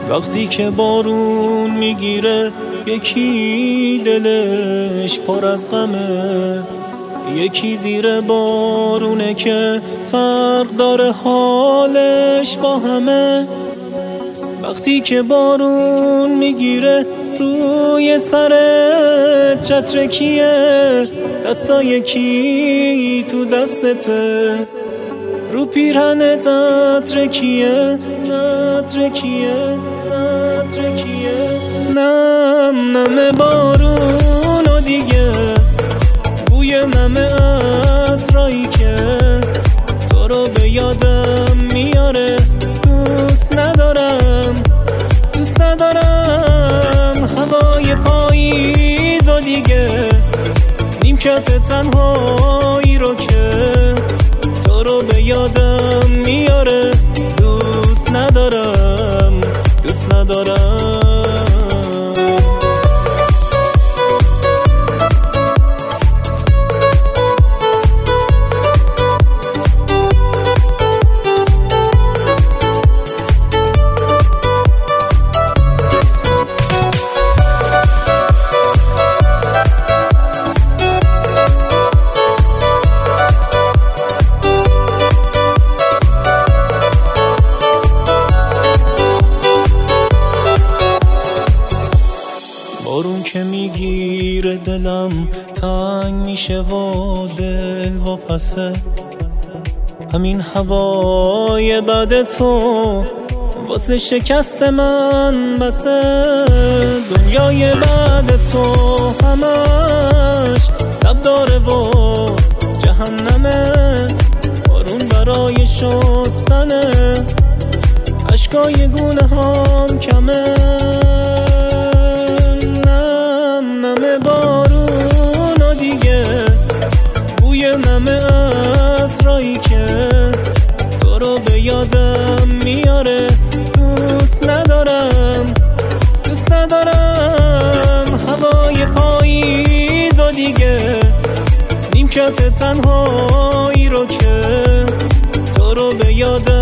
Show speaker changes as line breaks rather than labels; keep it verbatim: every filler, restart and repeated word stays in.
وقتی که بارون میگیره یکی دلش پر از غمه، یکی زیر بارونه که فرق داره حالش با همه. وقتی که بارون میگیره روی سرت چتر کیه، دستای کی تو دستته، رو پیرهنت عطر کیه، عطر کیه، عطر کیه. نم نم بارون و دیگه بوی نم عطرایی که تو رو به یادم میاره. دوست ندارم، دوست ندارم هوای پاییز و دیگه نیمکت تنهایی رو که تو رو به یادم میاره. دوست ندارم، دوست ندارم. بارون که میگیره دلم تنگ میشه و دل واپسه، همین هوای بد تو واسه شکست من بسه. دنیای بعد تو همش لب داره و جهنمه، بارون برای شستنه اشکای گونه هم کمه. بارون و دیگه بوی نم عطرایی که تو رو به یادم میاره. دوست ندارم، دوست ندارم هوای پاییز و دیگه نیمکت تنهایی رو که تو رو به یادم